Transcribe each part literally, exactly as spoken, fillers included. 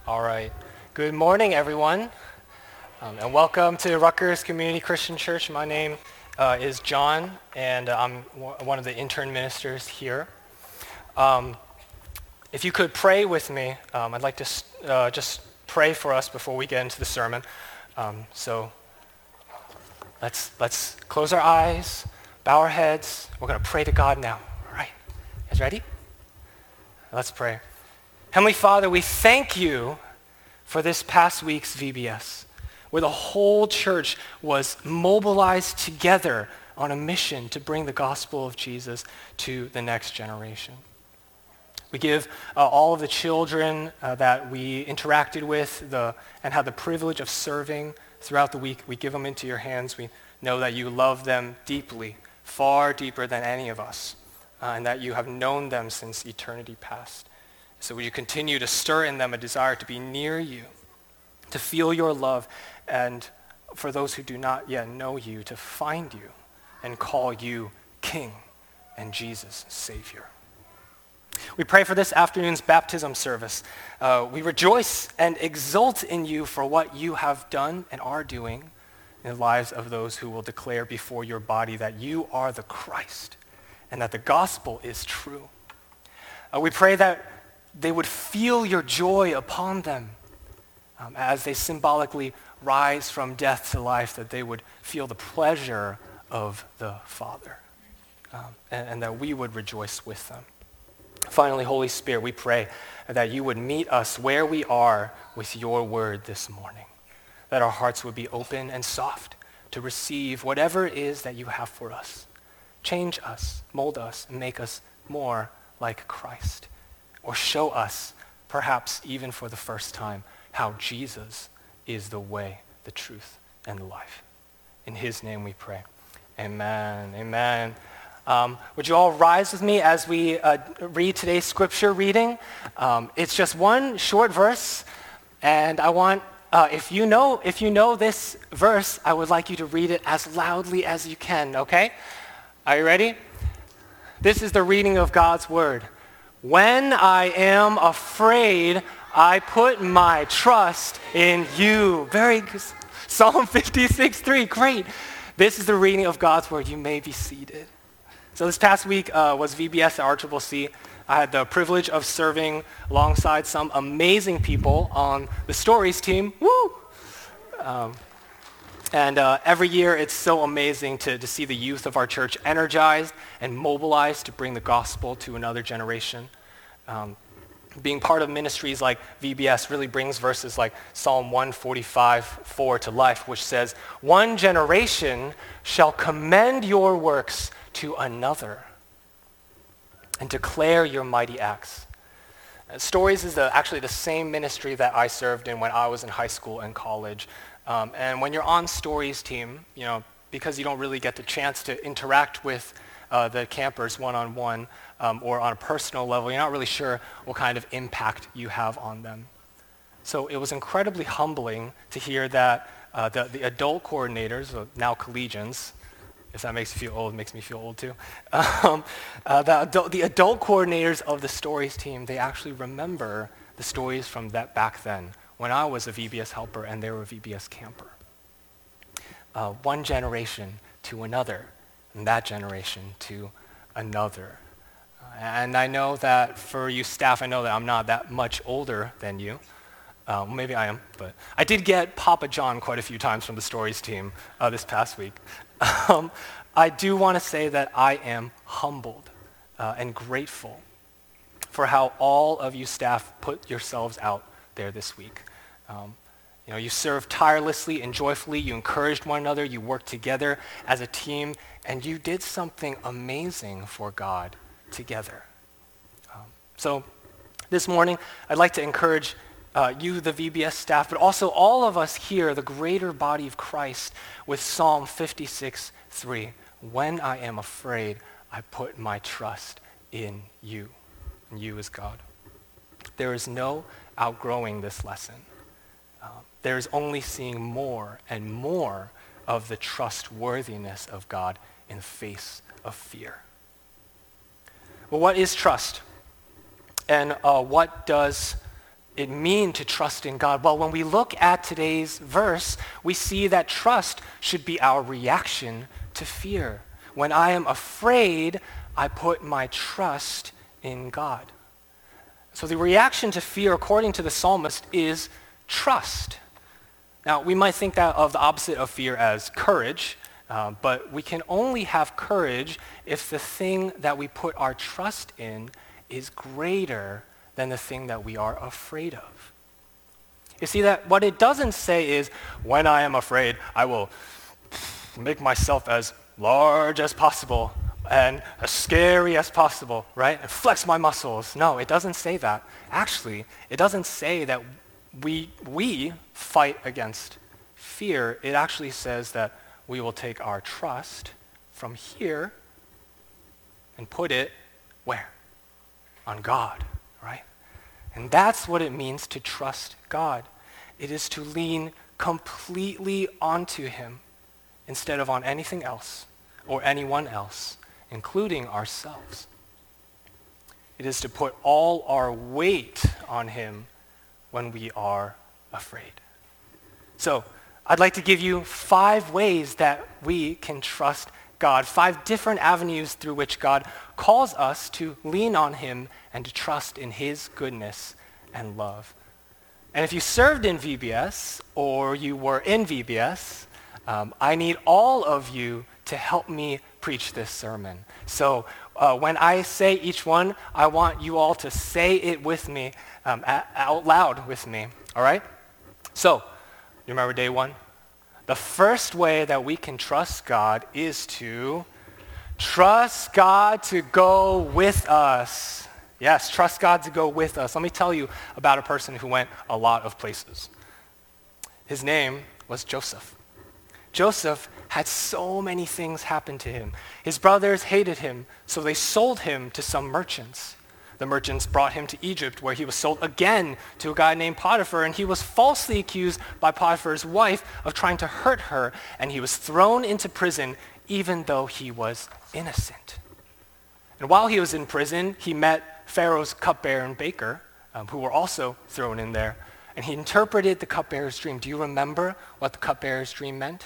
All right. Good morning, everyone, um, and welcome to Rutgers Community Christian Church. My name uh, is John, and uh, I'm w- one of the intern ministers here. Um, if you could pray with me, um, I'd like to s- uh, just pray for us before we get into the sermon. Um, so let's let's close our eyes, bow our heads. We're going to pray to God now. All right. You guys ready? Let's pray. Heavenly Father, we thank you for this past week's V B S, where the whole church was mobilized together on a mission to bring the gospel of Jesus to the next generation. We give uh, all of the children uh, that we interacted with the, and had the privilege of serving throughout the week, we give them into your hands. We know that you love them deeply, far deeper than any of us, uh, and that you have known them since eternity past. So will you continue to stir in them a desire to be near you, to feel your love, and for those who do not yet know you, to find you and call you King and Jesus Savior. We pray for this afternoon's baptism service. Uh, we rejoice and exult in you for what you have done and are doing in the lives of those who will declare before your body that you are the Christ and that the gospel is true. Uh, we pray that they would feel your joy upon them um, as they symbolically rise from death to life, that they would feel the pleasure of the Father, um, and, and that we would rejoice with them. Finally, Holy Spirit, we pray that you would meet us where we are with your word this morning, that our hearts would be open and soft to receive whatever it is that you have for us. Change us, mold us, and make us more like Christ. Or show us, perhaps even for the first time, how Jesus is the way, the truth, and the life. In his name we pray. Amen, amen. Um, would you all rise with me as we uh, read today's scripture reading? Um, it's just one short verse, and I want, uh, if you know, if you know this verse, I would like you to read it as loudly as you can, okay? Are you ready? This is the reading of God's word. When I am afraid, I put my trust in you. Very good. Psalm fifty-six three, great. This is the reading of God's word. You may be seated. So this past week uh, was V B S at R C C C. I had the privilege of serving alongside some amazing people on the Stories team. Woo! Um, And uh, every year, it's so amazing to, to see the youth of our church energized and mobilized to bring the gospel to another generation. Um, being part of ministries like V B S really brings verses like Psalm one forty-five four to life, which says, "One generation shall commend your works to another and declare your mighty acts." Uh, Stories is the, actually the same ministry that I served in when I was in high school and college. Um, and when you're on Stories team, you know, because you don't really get the chance to interact with uh, the campers one-on-one um, or on a personal level, you're not really sure what kind of impact you have on them. So it was incredibly humbling to hear that uh, the, the adult coordinators, uh, now collegians, if that makes you feel old, it makes me feel old too, um, uh, the, adult, the adult coordinators of the Stories team, they actually remember the stories from that back then, when I was a V B S helper and they were a V B S camper. Uh, one generation to another, and that generation to another. Uh, and I know that for you staff, I know that I'm not that much older than you. Uh, maybe I am, but I did get Papa John quite a few times from the Stories team uh, this past week. Um, I do want to say that I am humbled uh, and grateful for how all of you staff put yourselves out there this week. Um, you know, you served tirelessly and joyfully. You encouraged one another. You worked together as a team, and you did something amazing for God together. Um, so this morning, I'd like to encourage uh, you, the V B S staff, but also all of us here, the greater body of Christ, with Psalm fifty-six three. When I am afraid, I put my trust in you, and you is God. There is no outgrowing this lesson. Uh, there is only seeing more and more of the trustworthiness of God in the face of fear. Well, what is trust? And uh, what does it mean to trust in God? Well, when we look at today's verse, we see that trust should be our reaction to fear. When I am afraid, I put my trust in God. So the reaction to fear, according to the psalmist, is trust. Now, we might think that of the opposite of fear as courage, uh, but we can only have courage if the thing that we put our trust in is greater than the thing that we are afraid of. You see that what it doesn't say is, when I am afraid, I will make myself as large as possible and as scary as possible, right? And flex my muscles. No, it doesn't say that. Actually, it doesn't say that we, we fight against fear. It actually says that we will take our trust from here and put it where? On God, right? And that's what it means to trust God. It is to lean completely onto him instead of on anything else or anyone else, including ourselves. It is to put all our weight on him when we are afraid. So, I'd like to give you five ways that we can trust God, five different avenues through which God calls us to lean on him and to trust in his goodness and love. And if you served in V B S or you were in V B S, um, I need all of you to help me preach this sermon. So uh, when I say each one, I want you all to say it with me, um, a- out loud with me, all right? So, you remember day one? The first way that we can trust God is to trust God to go with us. Yes, trust God to go with us. Let me tell you about a person who went a lot of places. His name was Joseph. Joseph had so many things happen to him. His brothers hated him, so they sold him to some merchants. The merchants brought him to Egypt, where he was sold again to a guy named Potiphar, and he was falsely accused by Potiphar's wife of trying to hurt her, and he was thrown into prison even though he was innocent. And while he was in prison, he met Pharaoh's cupbearer and baker, um, who were also thrown in there, and he interpreted the cupbearer's dream. Do you remember what the cupbearer's dream meant?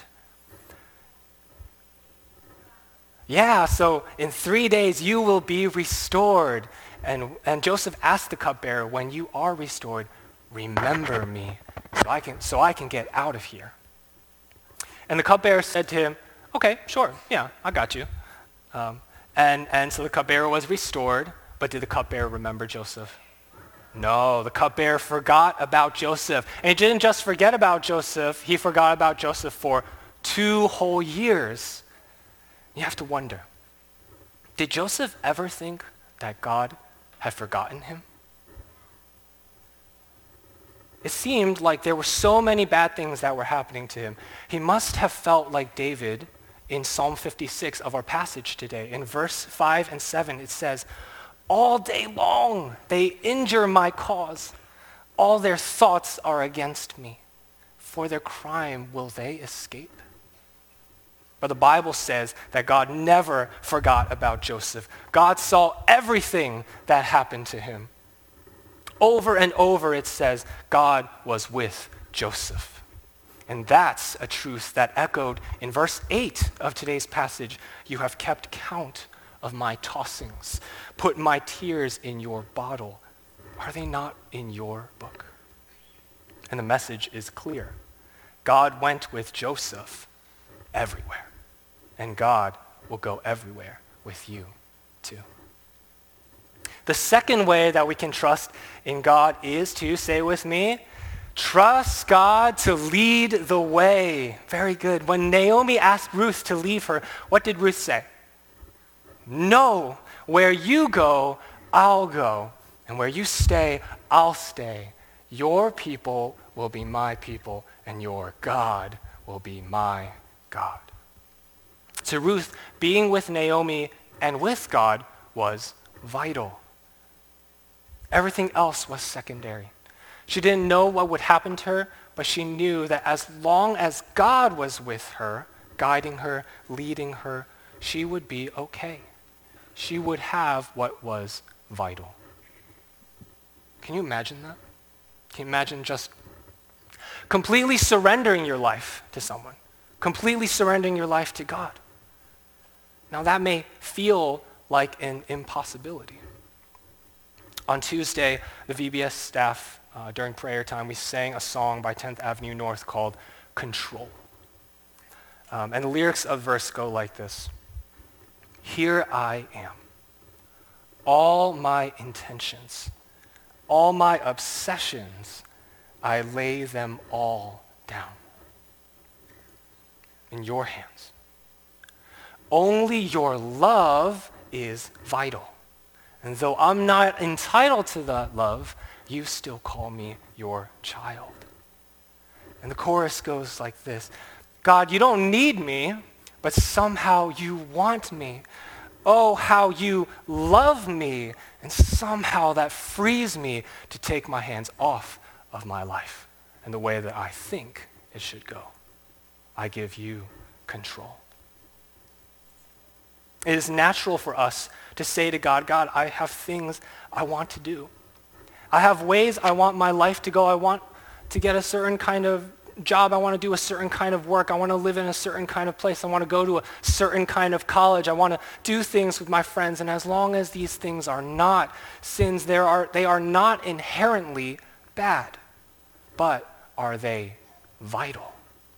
Yeah, so in three days you will be restored. And, and Joseph asked the cupbearer, when you are restored, remember me so I can, so I can get out of here. And the cupbearer said to him, okay, sure, yeah, I got you. Um, and, and so the cupbearer was restored, but did the cupbearer remember Joseph? No, the cupbearer forgot about Joseph. And he didn't just forget about Joseph, he forgot about Joseph for two whole years. You have to wonder, did Joseph ever think that God had forgotten him? It seemed like there were so many bad things that were happening to him. He must have felt like David in Psalm fifty-six of our passage today. In verse five and seven, it says, all day long they injure my cause. All their thoughts are against me. For their crime will they escape? But the Bible says that God never forgot about Joseph. God saw everything that happened to him. Over and over it says God was with Joseph. And that's a truth that echoed in verse eight of today's passage. You have kept count of my tossings. Put my tears in your bottle. Are they not in your book? And the message is clear. God went with Joseph everywhere. And God will go everywhere with you too. The second way that we can trust in God is to, say with me, trust God to lead the way. Very good. When Naomi asked Ruth to leave her, what did Ruth say? No, where you go, I'll go. And where you stay, I'll stay. Your people will be my people, and your God will be my God. To Ruth, being with Naomi and with God was vital. Everything else was secondary. She didn't know what would happen to her, but she knew that as long as God was with her, guiding her, leading her, she would be okay. She would have what was vital. Can you imagine that? Can you imagine just completely surrendering your life to someone? Completely surrendering your life to God. Now that may feel like an impossibility. On Tuesday, the V B S staff, uh, during prayer time, we sang a song by tenth Avenue North called Control. Um, and the lyrics of the verse go like this. Here I am. All my intentions, all my obsessions, I lay them all down in your hands. Only your love is vital. And though I'm not entitled to that love, you still call me your child. And the chorus goes like this. God, you don't need me, but somehow you want me. Oh, how you love me. And somehow that frees me to take my hands off of my life and the way that I think it should go. I give you control. It is natural for us to say to God, God, I have things I want to do. I have ways I want my life to go. I want to get a certain kind of job. I want to do a certain kind of work. I want to live in a certain kind of place. I want to go to a certain kind of college. I want to do things with my friends. And as long as these things are not sins, there are, they are not inherently bad, but are they vital?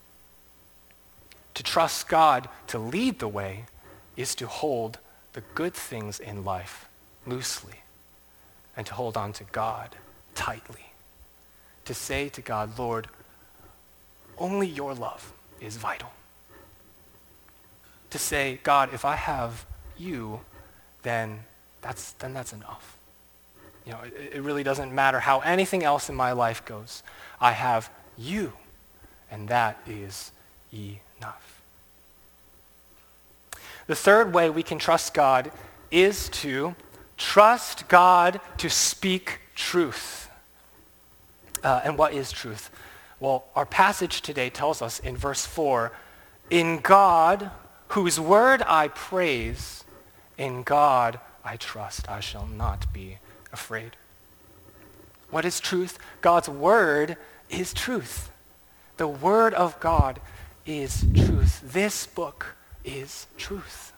To trust God to lead the way is to hold the good things in life loosely and to hold on to God tightly. To say to God, Lord, only your love is vital. To say, God, if I have you, then that's, then that's enough. You know, it, it really doesn't matter how anything else in my life goes. I have you, and that is enough. The third way we can trust God is to trust God to speak truth. Uh, and what is truth? Well, our passage today tells us in verse four, in God, whose word I praise, in God I trust, I shall not be afraid. What is truth? God's word is truth. The word of God is truth. This book is truth.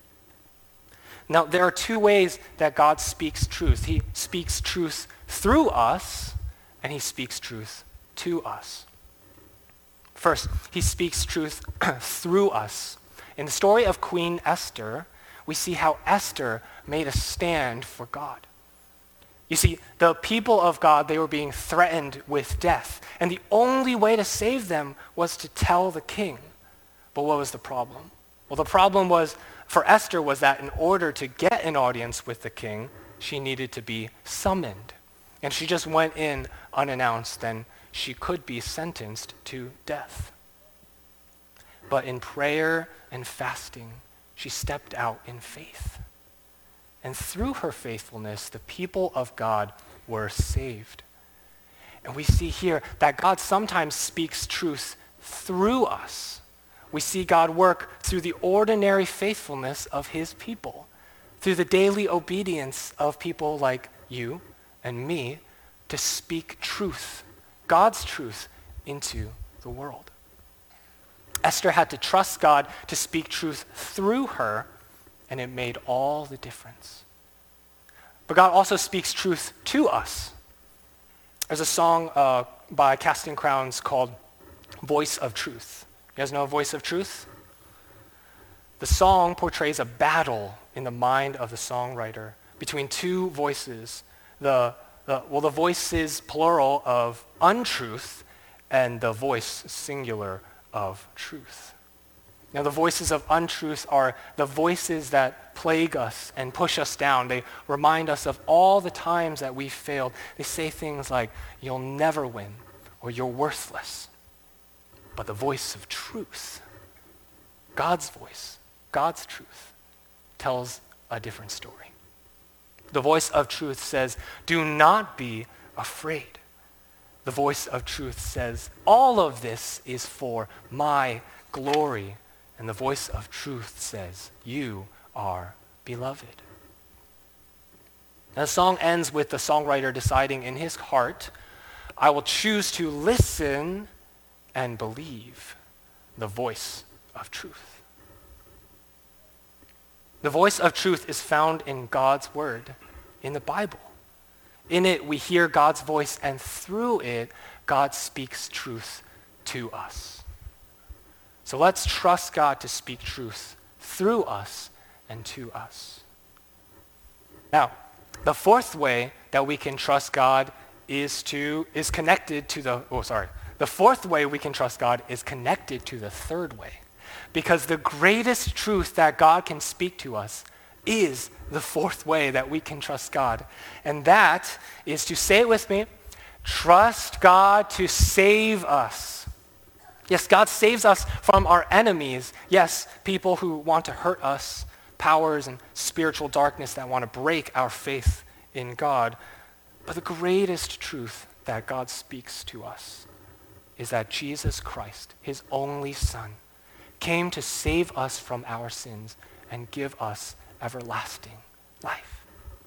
Now, there are two ways that God speaks truth. He speaks truth through us, and he speaks truth to us. First, he speaks truth through us. In the story of Queen Esther, we see how Esther made a stand for God. You see, the people of God, they were being threatened with death, and the only way to save them was to tell the king. But what was the problem? Well, the problem was, for Esther, was that in order to get an audience with the king, she needed to be summoned. And she just went in unannounced, and she could be sentenced to death. But in prayer and fasting, she stepped out in faith. And through her faithfulness, the people of God were saved. And we see here that God sometimes speaks truth through us. We see God work through the ordinary faithfulness of his people, through the daily obedience of people like you and me to speak truth, God's truth, into the world. Esther had to trust God to speak truth through her, and it made all the difference. But God also speaks truth to us. There's a song uh, by Casting Crowns called Voice of Truth. You guys know Voice of Truth? The song portrays a battle in the mind of the songwriter between two voices, the, the well, the voices plural of untruth and the voice singular of truth. Now, the voices of untruth are the voices that plague us and push us down. They remind us of all the times that we failed. They say things like, you'll never win, or you're worthless. But the voice of truth, God's voice, God's truth, tells a different story. The voice of truth says, do not be afraid. The voice of truth says, all of this is for my glory. And the voice of truth says, you are beloved. Now, the song ends with the songwriter deciding in his heart, I will choose to listen and believe the voice of truth. The voice of truth is found in God's word, in the Bible. In it, we hear God's voice, and through it, God speaks truth to us. So let's trust God to speak truth through us and to us. Now, the fourth way that we can trust God is to is connected to the oh sorry. The fourth way we can trust God is connected to the third way. Because the greatest truth that God can speak to us is the fourth way that we can trust God. And that is to, say it with me, trust God to save us. Yes, God saves us from our enemies. Yes, people who want to hurt us, powers and spiritual darkness that want to break our faith in God. But the greatest truth that God speaks to us is that Jesus Christ, his only Son, came to save us from our sins and give us everlasting life.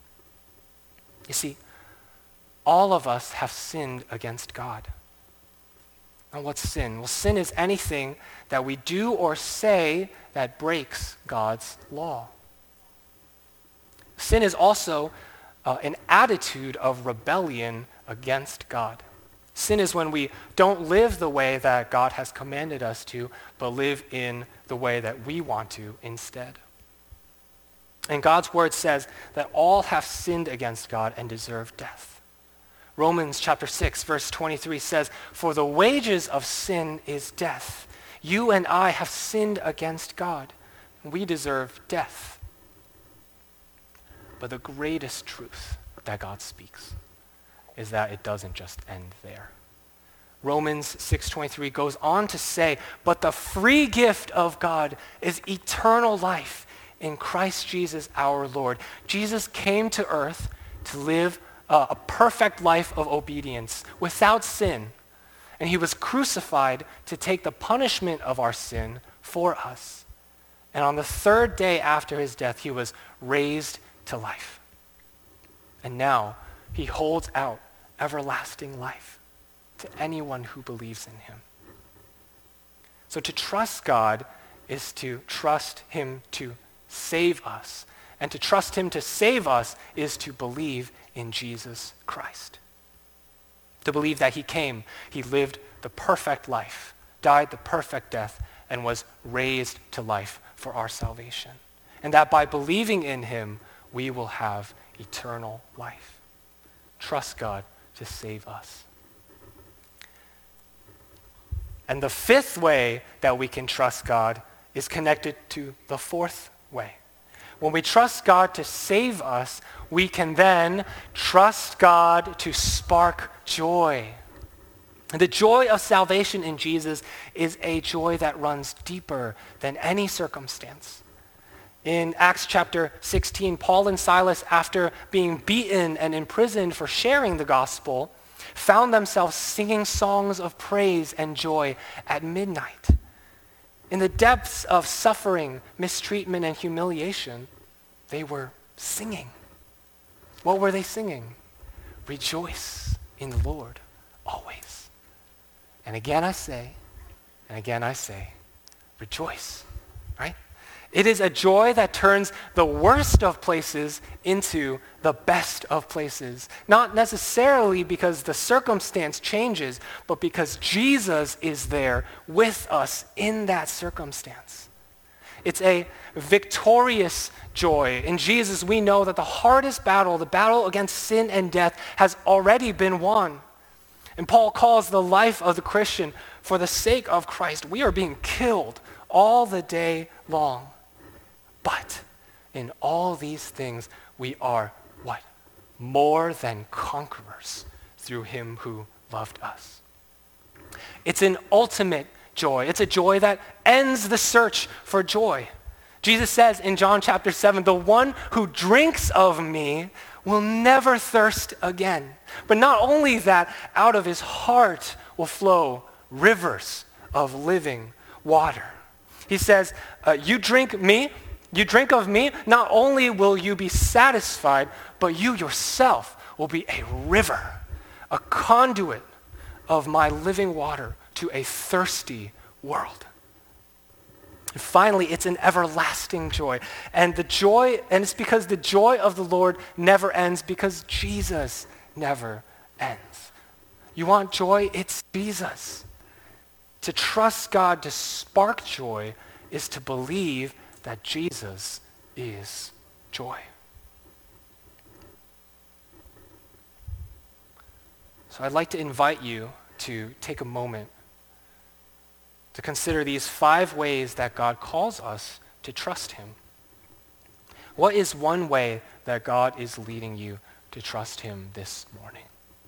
You see, all of us have sinned against God. And what's sin? Well, sin is anything that we do or say that breaks God's law. Sin is also uh, an attitude of rebellion against God. Sin is when we don't live the way that God has commanded us to, but live in the way that we want to instead. And God's word says that all have sinned against God and deserve death. Romans chapter six, verse twenty-three says, "For the wages of sin is death. You and I have sinned against God, and we deserve death." But the greatest truth that God speaks is that it doesn't just end there. Romans six twenty-three goes on to say, "But the free gift of God is eternal life in Christ Jesus our Lord." Jesus came to earth to live uh, a perfect life of obedience without sin. And he was crucified to take the punishment of our sin for us. And on the third day after his death, he was raised to life. And now he holds out everlasting life to anyone who believes in him. So to trust God is to trust him to save us. And to trust him to save us is to believe in Jesus Christ. To believe that he came, he lived the perfect life, died the perfect death, and was raised to life for our salvation. And that by believing in him, we will have eternal life. Trust God to save us. And the fifth way that we can trust God is connected to the fourth way. When we trust God to save us, we can then trust God to spark joy. And the joy of salvation in Jesus is a joy that runs deeper than any circumstance. In Acts chapter sixteen, Paul and Silas, after being beaten and imprisoned for sharing the gospel, found themselves singing songs of praise and joy at midnight. In the depths of suffering, mistreatment, and humiliation, they were singing. What were they singing? Rejoice in the Lord always. And again I say, and again I say, rejoice, right? It is a joy that turns the worst of places into the best of places. Not necessarily because the circumstance changes, but because Jesus is there with us in that circumstance. It's a victorious joy. In Jesus, we know that the hardest battle, the battle against sin and death, has already been won. And Paul calls the life of the Christian, for the sake of Christ, we are being killed all the day long. But in all these things, we are what? More than conquerors through him who loved us. It's an ultimate joy. It's a joy that ends the search for joy. Jesus says in John chapter seven, "The one who drinks of me will never thirst again." But not only that, out of his heart will flow rivers of living water. He says, uh, you drink me, you drink of me, not only will you be satisfied, but you yourself will be a river, a conduit of my living water to a thirsty world. And finally, it's an everlasting joy. And the joy, and it's because the joy of the Lord never ends because Jesus never ends. You want joy? It's Jesus. To trust God to spark joy is to believe that Jesus is joy. So I'd like to invite you to take a moment to consider these five ways that God calls us to trust him. What is one way that God is leading you to trust him this morning?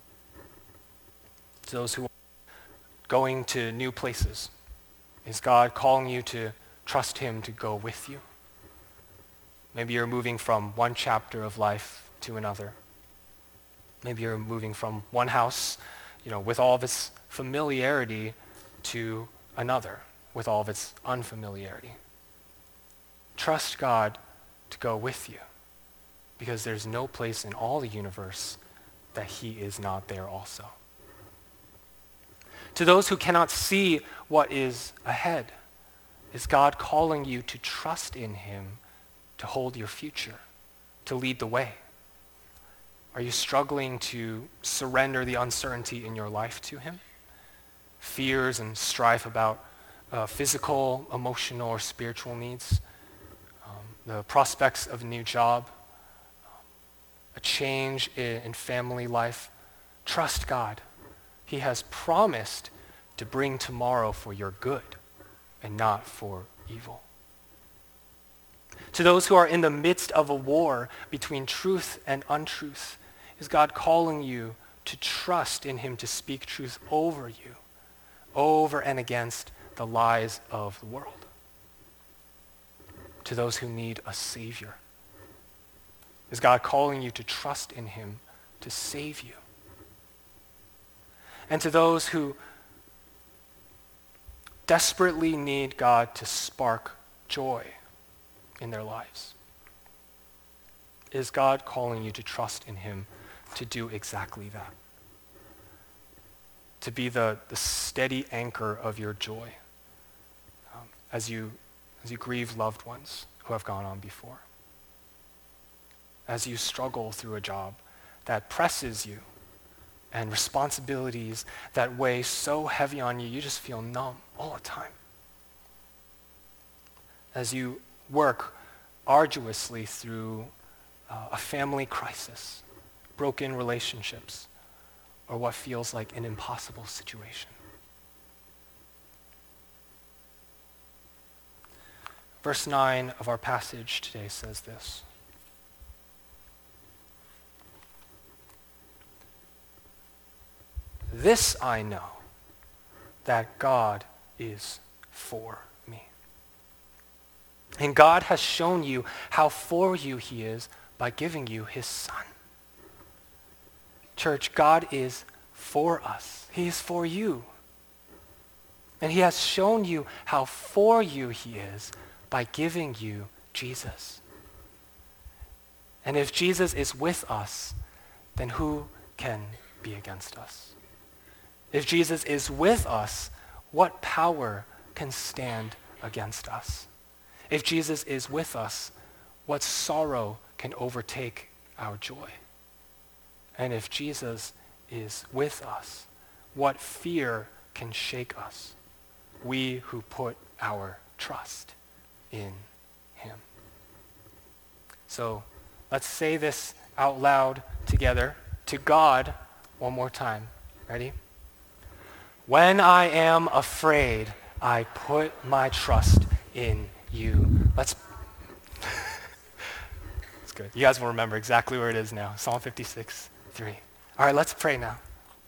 To those who are going to new places, is God calling you to trust him to go with you? Maybe you're moving from one chapter of life to another. Maybe you're moving from one house, you know, with all of its familiarity to another with all of its unfamiliarity. Trust God to go with you because there's no place in all the universe that he is not there also. To those who cannot see what is ahead, is God calling you to trust in him to hold your future, to lead the way? Are you struggling to surrender the uncertainty in your life to him? Fears and strife about uh, physical, emotional, or spiritual needs, um, the prospects of a new job, um, a change in, in family life. Trust God. He has promised to bring tomorrow for your good and not for evil. To those who are in the midst of a war between truth and untruth, is God calling you to trust in him to speak truth over you, over and against the lies of the world? To those who need a Savior, is God calling you to trust in him to save you? And to those who desperately need God to spark joy in their lives, is God calling you to trust in him to do exactly that? To be the, the steady anchor of your joy um, as you as you grieve loved ones who have gone on before. As you struggle through a job that presses you and responsibilities that weigh so heavy on you, you just feel numb all the time. As you work arduously through uh, a family crisis, broken relationships, or what feels like an impossible situation. Verse nine of our passage today says this: "This I know, that God is for me." And God has shown you how for you he is by giving you his Son. Church, God is for us. He is for you. And he has shown you how for you he is by giving you Jesus. And if Jesus is with us, then who can be against us? If Jesus is with us, what power can stand against us? If Jesus is with us, what sorrow can overtake our joy? And if Jesus is with us, what fear can shake us? We who put our trust in him. So let's say this out loud together to God one more time. Ready? When I am afraid, I put my trust in you. Let's It's good. You guys will remember exactly where it is now. Psalm fifty-six, three. All right, let's pray now.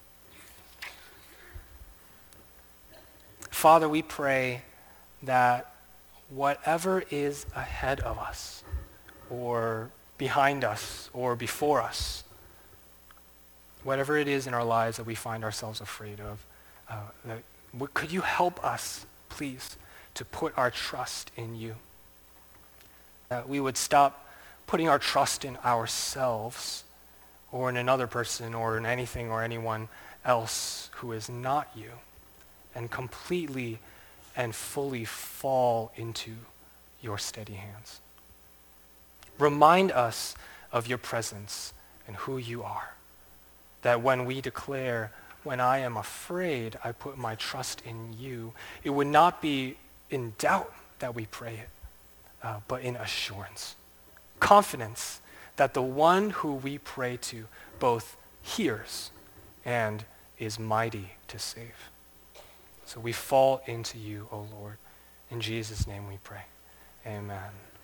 Father, we pray that whatever is ahead of us, or behind us, or before us, whatever it is in our lives that we find ourselves afraid of, uh, that, w- could you help us, please, to put our trust in you? That we would stop putting our trust in ourselves or in another person or in anything or anyone else who is not you, and completely and fully fall into your steady hands. Remind us of your presence and who you are, that when we declare, when I am afraid, I put my trust in you, it would not be in doubt that we pray it, uh, but in assurance, confidence that the one who we pray to both hears and is mighty to save. So we fall into you, O Lord. In Jesus' name we pray. Amen.